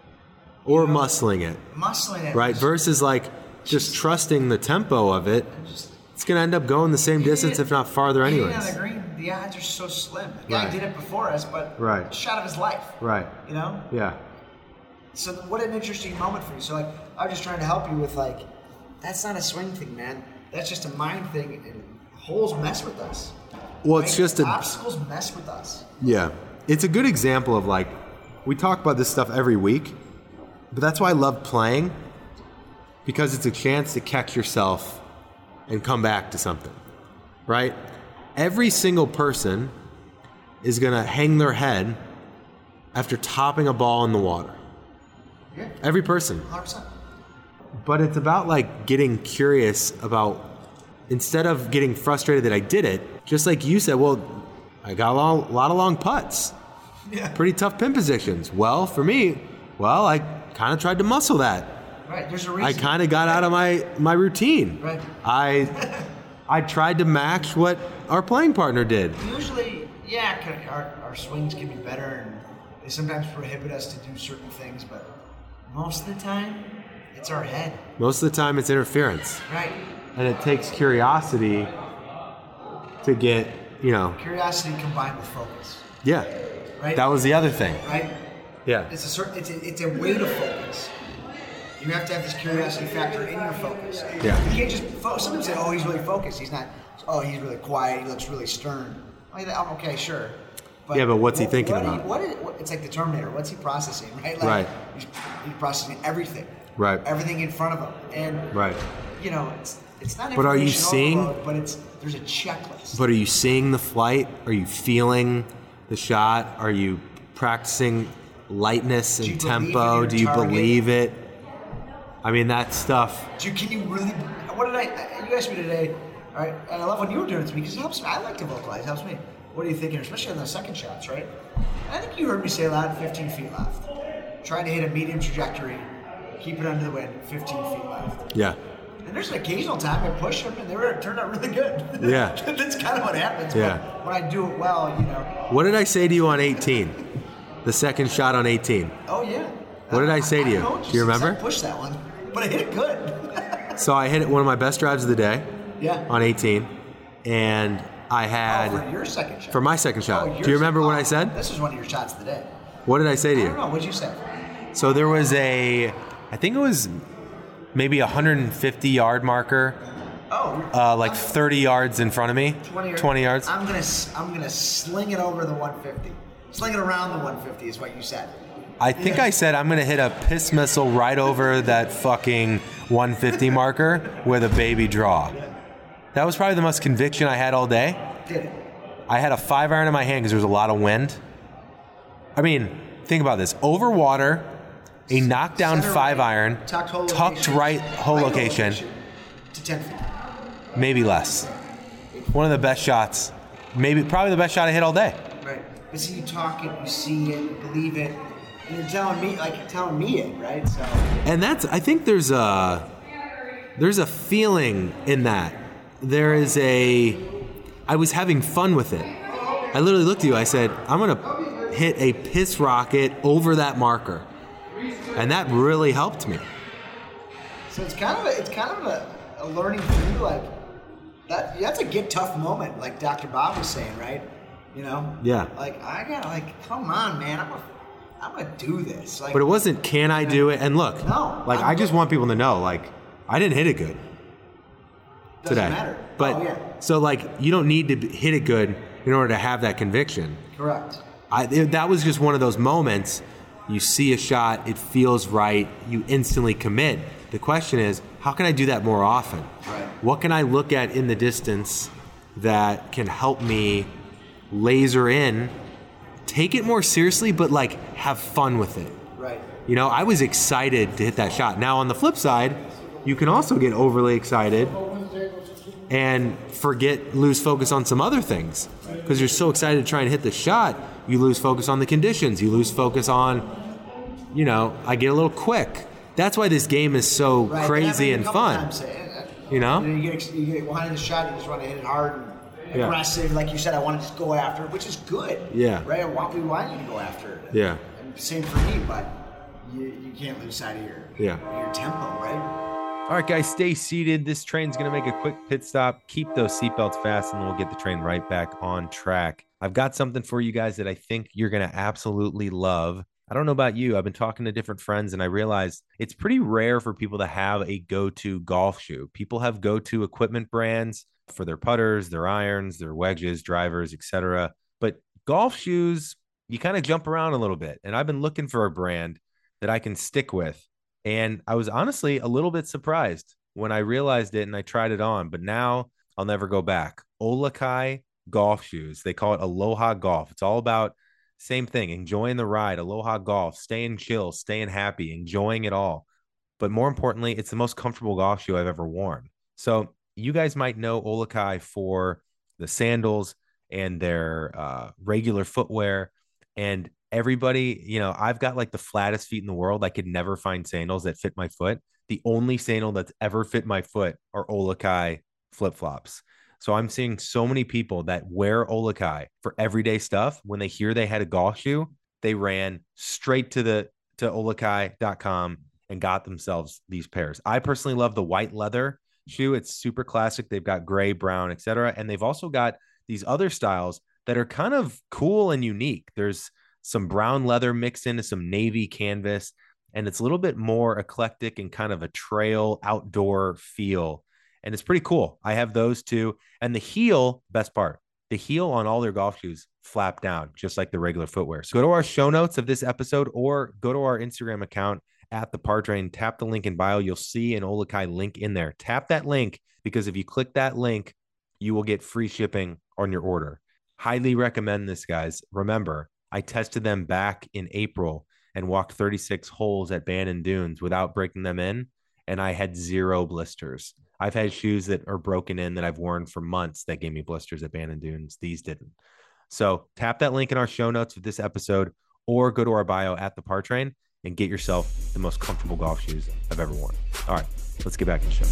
Or you know, muscling it, muscling it. right? Versus like just trusting the tempo of it. Just, It's going to end up going the same distance, if not farther getting anyways. out of the green, the odds are so slim. The guy Right. did it before us, but Right. shot of his life. Right. You know? Yeah. So what an interesting moment for you. So like, I was just trying to help you with like, that's not a swing thing, man. That's just a mind thing, and holes mess with us. Well, it's Right? just a obstacles mess with us. yeah. It's a good example of like, we talk about this stuff every week, but that's why I love playing, because it's a chance to catch yourself and come back to something, right? Every single person is gonna hang their head after topping a ball in the water. Yeah, Every person. one hundred percent. But it's about like getting curious about, instead of getting frustrated that I did it, just like you said, well, I got a lot, a lot of long putts, Yeah. pretty tough pin positions. Well, for me, well, I kind of tried to muscle that. Right. There's a I reason. kind of got out of my, my routine. Right. I I tried to match what our playing partner did. Usually, yeah, c- our, our swings can be better, and they sometimes prohibit us to do certain things, but most of the time, it's our head. Most of the time, it's interference, Right. and it takes curiosity to get, you know, Curiosity combined with focus. yeah. Right. That was the other thing. Right. Yeah. It's a certain. It's a, it's a way to focus. You have to have this curiosity factor in your focus. Yeah. You can't just. Fo- Sometimes say, "Oh, he's really focused. He's not. Oh, he's really quiet. He looks really stern." Like that, I'm okay, sure. Yeah, but what's he what- thinking what he- about? what is, what, it's like the Terminator. What's he processing? Right. Like, Right. He's, he's processing everything. Right. Everything in front of him, and Right. you know, it's it's not. But are you information seeing- overload, But it's there's a checklist. But are you seeing the flight? Are you feeling the shot? Are you practicing lightness and Do you believe in tempo? your Do you target? believe it? I mean, that stuff. Do you, can you really? What did I? You asked me today. All right, and I love when you were doing it to me because it helps me. I like to vocalize. It helps me. What are you thinking, especially on the second shots, right? And I think you heard me say a lot. fifteen feet left. Trying to hit a medium trajectory, keep it under the wind. fifteen feet left. Yeah. And there's an occasional time I push them, and they were it turned out really good. Yeah. That's kind of what happens. Yeah. But when I do it well, you know. What did I say to you on eighteen? The second shot on eighteen. Oh yeah. What did I say to you? know, Do you remember? I pushed that one, but I hit it good. So I hit it one of my best drives of the day Yeah. on eighteen, and I had Oh, for your second shot. for my second shot. Oh, Do yours- you remember what oh, I said? This was one of your shots of the day. What did I say to I you? don't know. What'd you say? So there was a, I think it was maybe a one hundred fifty yard marker, Oh, uh, like thirty yards in front of me. twenty, yard- twenty yards. I'm gonna s- I'm gonna sling it over the one fifty. Sling it around the one fifty is what you said. I think I said I'm going to hit a piss missile right over that fucking one fifty marker with a baby draw. That was probably the most conviction I had all day. Did it? I had a five iron in my hand because there was a lot of wind. I mean, think about this. Over water, a knockdown Center five right, iron, tucked hole tucked location, right hole right location, to ten feet. maybe less. One of the best shots, maybe probably the best shot I hit all day. Right. But see, you talk it, you see it, you believe it, and you're telling me, like, you're telling me it, right? So. And that's, I think there's a, there's a feeling in that. There is a, I was having fun with it. I literally looked at you, I said, I'm going to hit a piss rocket over that marker. And that really helped me. So it's kind of a, it's kind of a, a learning for you, like, that. That's a get tough moment, like Doctor Bob was saying, right? You know? Yeah. Like, I gotta, like, come on, man, I'm gonna, I'm gonna do this. Like, But it wasn't, can I do it? And look, No, like, I'm I just good. want people to know, like, I didn't hit it good doesn't today. matter. But, Oh, yeah. so, like, you don't need to b- hit it good in order to have that conviction. Correct. I, it, that was just one of those moments. You see a shot, it feels right, you instantly commit. The question is, how can I do that more often? Right. What can I look at in the distance that can help me laser in, take it more seriously, but like have fun with it? Right. You know, I was excited to hit that shot. Now, on the flip side, you can also get overly excited and forget, lose focus on some other things. Because you're so excited to try and hit the shot, you lose focus on the conditions. You lose focus on, you know, I get a little quick. That's why this game is so Right. crazy and That happened a couple fun. times. Uh, You know? You get ex- you get behind the shot, you just want to hit it hard and Yeah. aggressive, like you said. I want to just go after it, which is good. Yeah. Right. I want we want you to go after it. Yeah. And same for me, but you you can't lose sight of your Yeah. your tempo, right? All right, guys, stay seated. This train's going to make a quick pit stop. Keep those seatbelts fast, and then we'll get the train right back on track. I've got something for you guys that I think you're going to absolutely love. I don't know about you. I've been talking to different friends, and I realized it's pretty rare for people to have a go-to golf shoe. People have go-to equipment brands for their putters, their irons, their wedges, drivers, et cetera. But golf shoes, you kind of jump around a little bit. And I've been looking for a brand that I can stick with. And I was honestly a little bit surprised when I realized it and I tried it on, but now I'll never go back. Olukai golf shoes. They call it Aloha Golf. It's all about same thing, enjoying the ride, Aloha Golf, staying chill, staying happy, enjoying it all. But more importantly, it's the most comfortable golf shoe I've ever worn. So you guys might know Olukai for the sandals and their uh, regular footwear. And everybody, you know, I've got like the flattest feet in the world. I could never find sandals that fit my foot. The only sandal that's ever fit my foot are Olukai flip-flops. So I'm seeing so many people that wear Olukai for everyday stuff. When they hear they had a golf shoe, they ran straight to the to olukai dot com and got themselves these pairs. I personally love the white leather shoe. It's super classic. They've got gray, brown, et cetera. And they've also got these other styles that are kind of cool and unique. There's some brown leather mixed into some navy canvas, and it's a little bit more eclectic and kind of a trail outdoor feel. And it's pretty cool. I have those too. And the heel, best part, the heel on all their golf shoes flap down, just like the regular footwear. So go to our show notes of this episode or go to our Instagram account at the Par Train, tap the link in bio. You'll see an Olukai link in there. Tap that link, because if you click that link, you will get free shipping on your order. Highly recommend this, guys. Remember, I tested them back in April and walked thirty-six holes at Bandon Dunes without breaking them in, and I had zero blisters. I've had shoes that are broken in that I've worn for months that gave me blisters at Bandon Dunes. These didn't. So tap that link in our show notes of this episode or go to our bio at the Par Train and get yourself the most comfortable golf shoes I've ever worn. All right, let's get back to the show.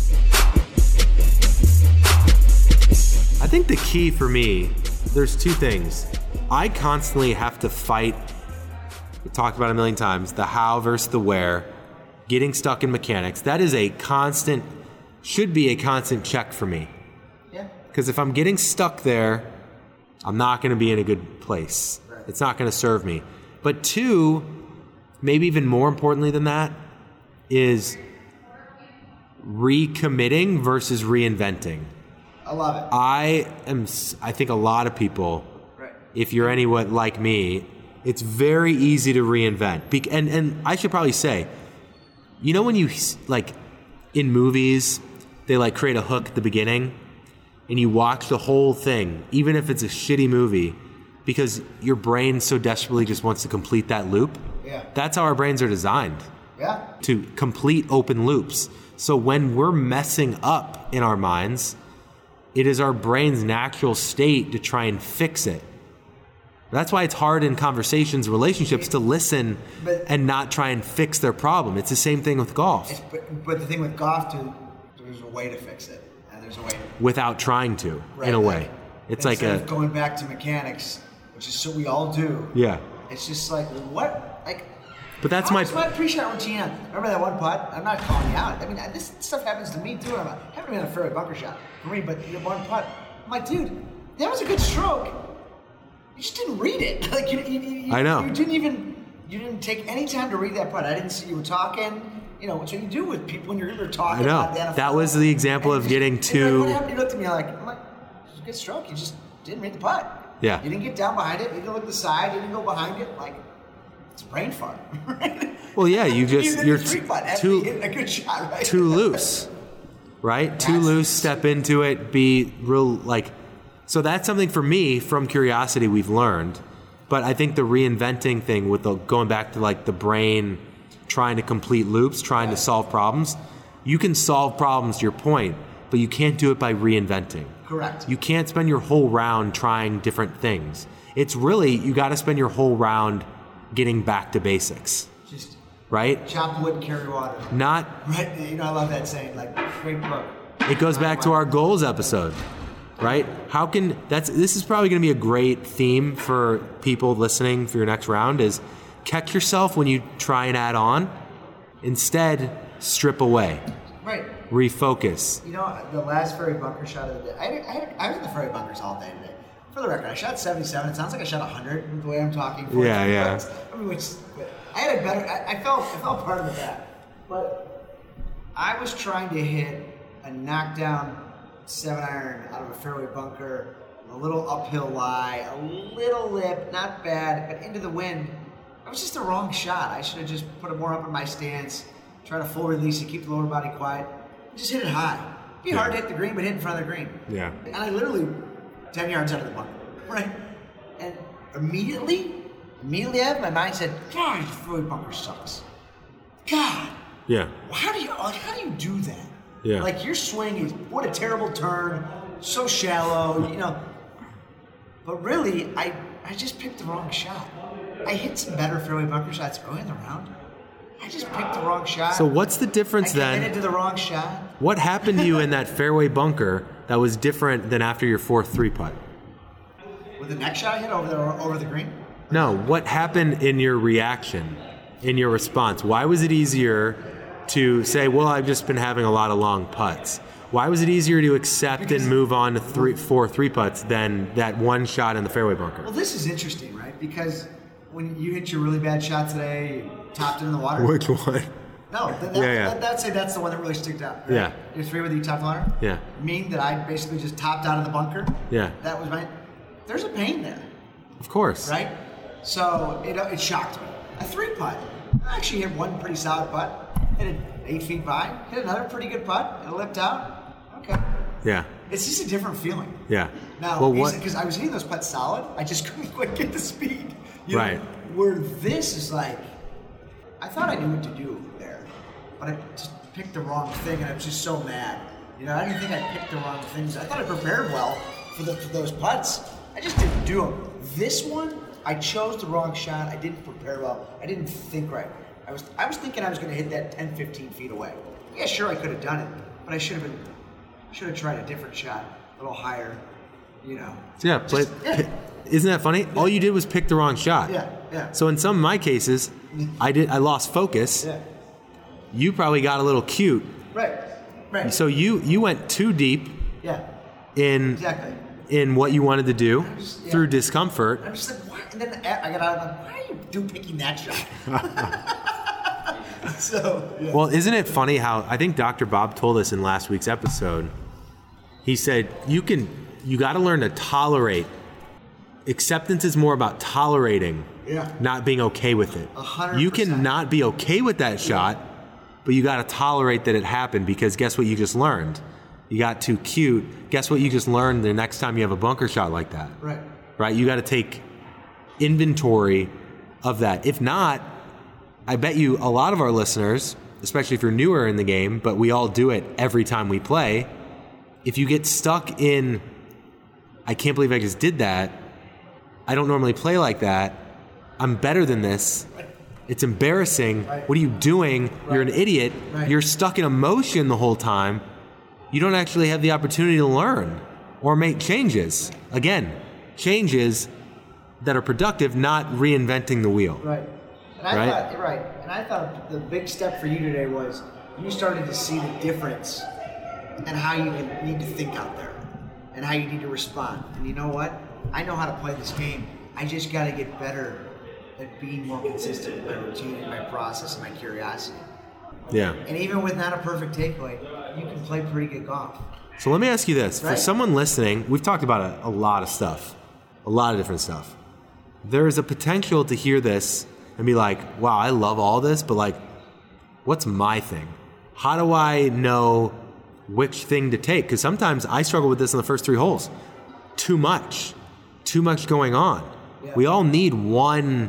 I think the key for me, there's two things. I constantly have to fight, we talked about it a million times, the how versus the where, getting stuck in mechanics. That is a constant, should be a constant check for me. Yeah. Because if I'm getting stuck there, I'm not going to be in a good place. Right. It's not going to serve me. But two, maybe even more importantly than that, is recommitting versus reinventing. I love it. I am, I think a lot of people, Right. if you're anyone like me, It's very easy to reinvent. Be- and, and I should probably say, you know when you, like, in movies, they, like, create a hook at the beginning, and you watch the whole thing, even if it's a shitty movie, because your brain so desperately just wants to complete that loop? Yeah. That's how our brains are designed. Yeah. To complete open loops. So when we're messing up in our minds, it is our brain's natural state to try and fix it. That's why it's hard in conversations, relationships, to listen but, and not try and fix their problem. It's the same thing with golf. It's, but, but the thing with golf, too, there's a way to fix it. And there's a way to, without trying to, right, in a way. Like, it's like a... of going back to mechanics, which is so we all do. Yeah. It's just like, what? Like... But that's How my... is my pre-shot routine on? Remember that one putt? I'm not calling you out. I mean, this stuff happens to me, too. I'm not, I haven't been a fairway bunker shot for me, but the one putt, I'm like, dude, that was a good stroke. You just didn't read it. Like you, you, you, I know. You didn't even, you didn't take any time to read that putt. I didn't see you were talking. You know, what you do with people when you're, you're talking I know. about the N F L. That was the example and of just, getting too... What happened? You looked at me like, I'm like, it was a good stroke. You just didn't read the putt. Yeah. You didn't get down behind it. You didn't look at the side. You didn't go behind it. Like, it's a brain fart. Right? Well, yeah, you just, you you're three putt too, hitting a good shot, right? too loose, right? That's, too loose, step into it, be real, like, so that's something for me from curiosity we've learned. But I think the reinventing thing with the going back to like the brain trying to complete loops, trying to solve problems, you can solve problems to your point, but you can't do it by reinventing. Correct. You can't spend your whole round trying different things. It's really, you got to spend your whole round getting back to basics. Just right? Chop wood and carry water. Not. Right. You know, I love that saying. Like, great book. It goes back to our goals episode. Right? How can that's this is probably going to be a great theme for people listening for your next round is catch yourself when you try and add on. Instead, strip away. Right. Refocus. You know, the last fairway bunker shot of the day. I, I, had, I was in the fairway bunkers all day today. For the record, I shot seventy-seven. It sounds like I shot one hundred the way I'm talking. Yeah, yeah. I mean, which I had a better. I, I felt I felt part of it that, but I was trying to hit a knockdown seven iron out of a fairway bunker, a little uphill lie, a little lip, not bad, but into the wind. It was just the wrong shot. I should have just put it more up in my stance, try to full release it, keep the lower body quiet, just hit it high. It'd be yeah. hard to hit the green, but hit in front of the green. Yeah. And I literally, ten yards out of the bunker, right? And immediately, immediately after, my mind said, God, your fairway bunker sucks. God. Yeah. How do you, how do you do that? Yeah. Like your swing is what a terrible turn, so shallow, you know. But really, I I just picked the wrong shot. I hit some better fairway bunker shots early in the round. I just picked the wrong shot. So what's the difference I then? I committed to the wrong shot. What happened to you in that fairway bunker that was different than after your fourth three putt? With the next shot I hit over the over the green? No. What happened in your reaction, in your response? Why was it easier to say, well, I've just been having a lot of long putts? Why was it easier to accept because, and move on to three, four three putts than that one shot in the fairway bunker? Well, this is interesting, right? Because when you hit your really bad shot today, you topped it in the water. Which one? No, that, that, yeah, yeah. That, that'd say that's the one that really sticked out. Right? Yeah. Your three with you topped the water? Yeah. Mean that I basically just topped out of the bunker? Yeah. That was my... There's a pain there. Of course. Right? So it, it shocked me. A three putt. I actually hit one pretty solid putt. Hit it eight feet by. Hit another pretty good putt. It lipped out. Okay. Yeah. It's just a different feeling. Yeah. Now, well, what? Because I was hitting those putts solid, I just couldn't quite get the speed. You right. know, where this is like, I thought I knew what to do there, but I just picked the wrong thing, and I was just so mad. You know, I didn't think I picked the wrong things. I thought I prepared well for, the, for those putts. I just didn't do them. This one, I chose the wrong shot. I didn't prepare well. I didn't think right. I was I was thinking I was going to hit that ten, fifteen feet away. Yeah, sure, I could have done it, but I should have been should have tried a different shot, a little higher. You know. Yeah, just, but yeah. Isn't that funny? Yeah. All you did was pick the wrong shot. Yeah, yeah. So in some of my cases, I did I lost focus. Yeah. You probably got a little cute. Right. Right. So you you went too deep. Yeah. In exactly. in what you wanted to do just, yeah. through discomfort. I'm just like, what? And then I got out of like, why are you do picking that shot? so, yeah. Well, isn't it funny how I think Doctor Bob told us in last week's episode, he said, you can, you got to learn to tolerate. Acceptance is more about tolerating Yeah. not being okay with it. A hundred You can percent. not be okay with that shot, but you got to tolerate that it happened because guess what you just learned? You got too cute. Guess what you just learned the next time you have a bunker shot like that? Right. Right? You got to take inventory of that. If not, I bet you a lot of our listeners, especially if you're newer in the game, but we all do it every time we play, if you get stuck in, I can't believe I just did that, I don't normally play like that, I'm better than this, it's embarrassing, Right. what are you doing, you're an idiot, Right. you're stuck in emotion the whole time, you don't actually have the opportunity to learn or make changes. Again, changes that are productive, not reinventing the wheel. Right. And I Right? thought right. And I thought the big step for you today was you started to see the difference and how you need to think out there and how you need to respond. And you know what? I know how to play this game. I just got to get better at being more consistent with my routine and my process and my curiosity. Yeah. And even with not a perfect takeaway, you can play pretty good golf. So let me ask you this. For Right. someone listening, we've talked about a, a lot of stuff, a lot of different stuff. There's a potential to hear this and be like, wow, I love all this, but like, what's my thing? How do I know which thing to take? Because sometimes I struggle with this in the first three holes. Too much. Too much going on. Yeah. We all need one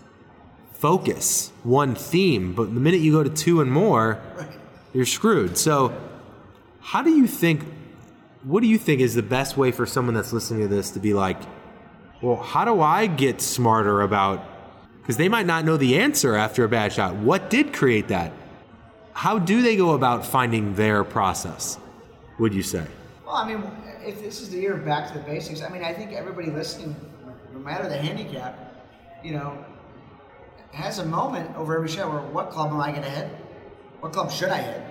focus, one theme, but the minute you go to two and more, Right. you're screwed. So how do you think, what do you think is the best way for someone that's listening to this to be like, well, how do I get smarter about, because they might not know the answer after a bad shot. What did create that? How do they go about finding their process, would you say? Well, I mean, if this is the year of back to the basics, I mean, I think everybody listening, no matter the handicap, you know, has a moment over every shot where what club am I going to hit? What club should I hit?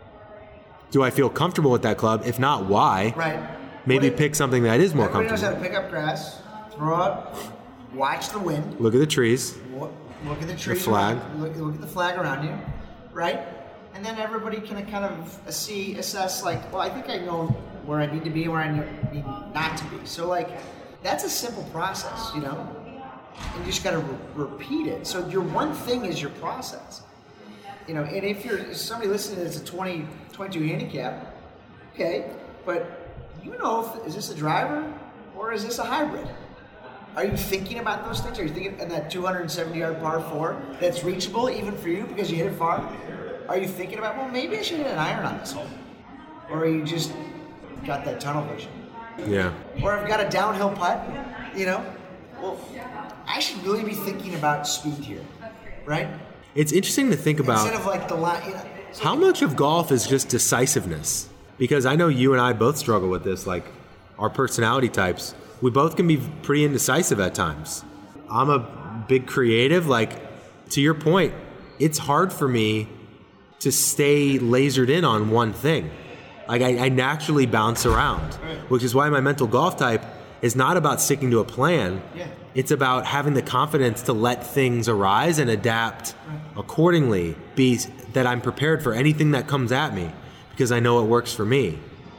Do I feel comfortable with that club? If not, why? Right. Maybe What- pick something that is more Everybody knows how comfortable. to pick up grass, throw up, watch the wind, Look at the trees. look, look at the trees, flag. around, look, look at the flag around you, right? And then everybody can kind of see, assess, like, well, I think I know where I need to be and where I need not to be. So, like, that's a simple process, you know? And you just got to re- repeat it. So your one thing is your process. You know, and if you're if somebody listening that's a twenty, twenty-two handicap, okay, but you know, if, is this a driver or is this a hybrid? Are you thinking about those things? Are you thinking in that two hundred seventy yard par four that's reachable even for you because you hit it far? Are you thinking about, well, maybe I should hit an iron on this hole? Or are you just got that tunnel vision? Yeah. Or I've got a downhill putt, you know? Well, I should really be thinking about speed here, right? It's interesting to think about. Instead of like the line, you know. So How much of golf is just decisiveness? Because I know you and I both struggle with this, like our personality types. We both can be pretty indecisive at times. I'm a big creative. Like, to your point, it's hard for me to stay lasered in on one thing. Like, I, I naturally bounce around, which is why my mental golf type is not about sticking to a plan. Yeah. It's about having the confidence to let things arise and adapt accordingly, be that I'm prepared for anything that comes at me because I know it works for me.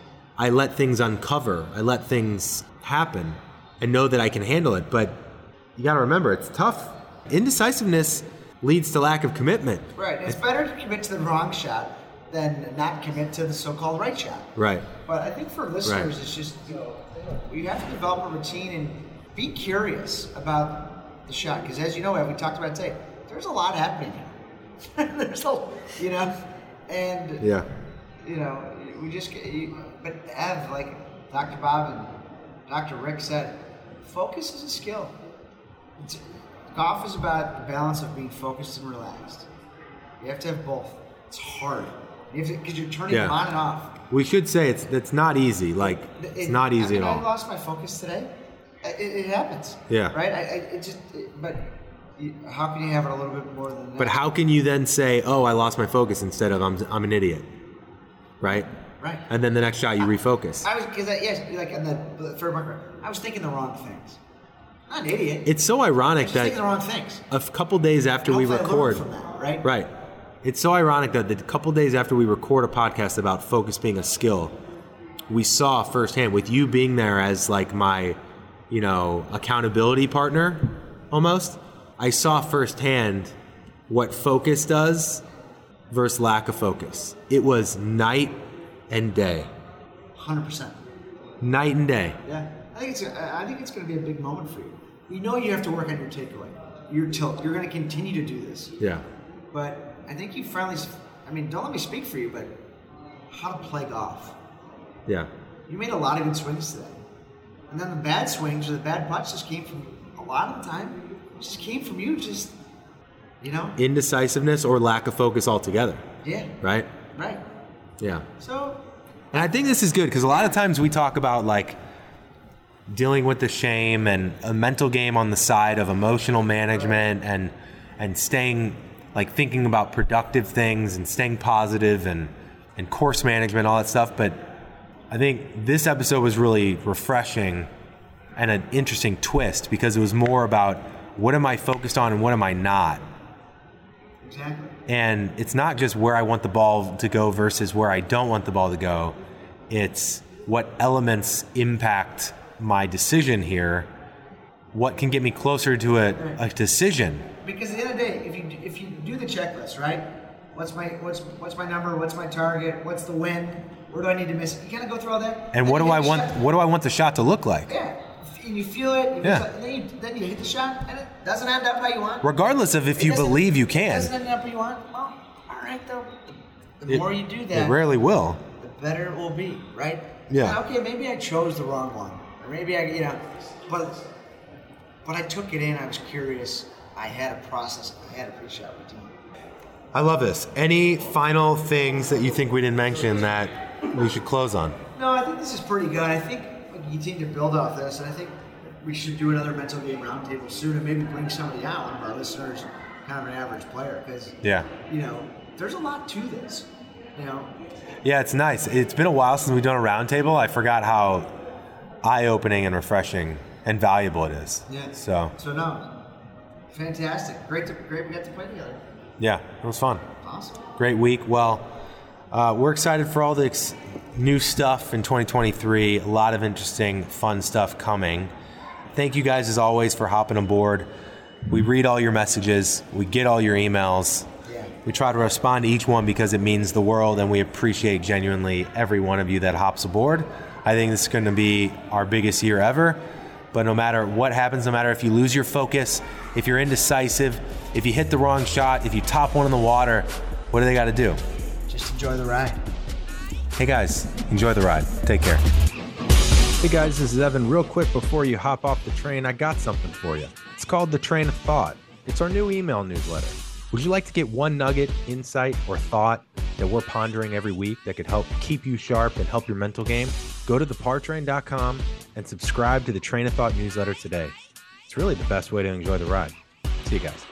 I let things uncover. I let things happen and know that I can handle it. But you got to remember, it's tough. Indecisiveness leads to lack of commitment. Right. It's better to commit to the wrong shot than not commit to the so-called right shot. Right. But I think for listeners, Right. it's just, you know, you have to develop a routine and be curious about the shot. Because as you know, we talked about today, there's a lot happening here. There's a, you know, and Yeah. you know, we just get, you, but Ev, like Doctor Bob and Doctor Rick said, focus is a skill. It's, golf is about the balance of being focused and relaxed. You have to have both. It's hard. You have to, because you're turning Yeah. them on and off. We should say it's it's not easy. Like, it's It- not easy I mean, at I all. lost my focus today. It, it happens. Yeah. Right? I, I it just, it, but you, how can you have it a little bit more than that? But how can you then say, "Oh, I lost my focus," instead of "I'm I'm an idiot," right? Right. And then the next shot you refocus. I was, because yes, like on the, the third bunker, I was thinking the wrong things. I'm an idiot. It's so ironic Just thinking the that wrong things. a couple days after we Hopefully I learned record, from that, right? right? It's so ironic that the couple days after we record a podcast about focus being a skill, we saw firsthand with you being there as like my, you know, accountability partner, almost. I saw firsthand what focus does versus lack of focus. It was night and day. one hundred percent. Night and day. Yeah. I think it's a, I think it's going to be a big moment for you. You know you have to work on your takeaway, your tilt. You're going to continue to do this. Yeah. But I think you finally, I mean, don't let me speak for you, but how to play golf. Yeah. You made a lot of good swings today. And then the bad swings or the bad putts just came from, a lot of the time, just came from you just, you know? Indecisiveness or lack of focus altogether. Yeah. Right? Right. Yeah. So. And I think this is good because a lot of times we talk about like dealing with the shame and a mental game on the side of emotional management and and staying like thinking about productive things and staying positive and and course management, all that stuff. But I think this episode was really refreshing and an interesting twist because it was more about what am I focused on and what am I not. Exactly. And it's not just where I want the ball to go versus where I don't want the ball to go. It's what elements impact my decision here. What can get me closer to a, a decision? Because at the end of the day, if you if you do the checklist, right? What's my what's what's my number? What's my target? What's the win? Where do I need to miss it? You gotta go through all that. And what do I want? Shot. What do I want the shot to look like? Yeah. And you feel it. You Yeah. feel it, and then you then you hit the shot, and it doesn't end up how you want. Regardless of if It you doesn't- believe you It can, doesn't end up how you want. Well, all right though. The It- more you do that, it rarely will. the better it will be, right? Yeah. Okay, maybe I chose the wrong one, or maybe I, you know, but but I took it in. I was curious. I had a process. I had a pre-shot routine. I love this. Any final things that you think we didn't mention that we should close on? No, I think this is pretty good. I think we continue to build off this, and I think we should do another mental game roundtable soon, and maybe bring somebody out, one of our listeners, kind of an average player, because Yeah. you know, there's a lot to this. You know, Yeah, it's nice. It's been a while since we've done a roundtable. I forgot how eye-opening and refreshing and valuable it is. yeah. So, so no, fantastic, great to great we got to play together. yeah, it was fun. Awesome. Great week. Well, uh, we're excited for all the ex- new stuff in twenty twenty-three. A lot of interesting, fun stuff coming. Thank you guys, as always, for hopping aboard. We read all your messages. We get all your emails. Yeah. We try to respond to each one because it means the world, and we appreciate genuinely every one of you that hops aboard. I think this is going to be our biggest year ever. But no matter what happens, no matter if you lose your focus, if you're indecisive, if you hit the wrong shot, if you top one in the water, what do they got to do? Just enjoy the ride. Hey guys, enjoy the ride. Take care. Hey guys, this is Evan. Real quick before you hop off the train, I got something for you. It's called The Train of Thought. It's our new email newsletter. Would you like to get one nugget, insight, or thought that we're pondering every week that could help keep you sharp and help your mental game? Go to the par train dot com and subscribe to the Train of Thought newsletter today. It's really the best way to enjoy the ride. See you guys.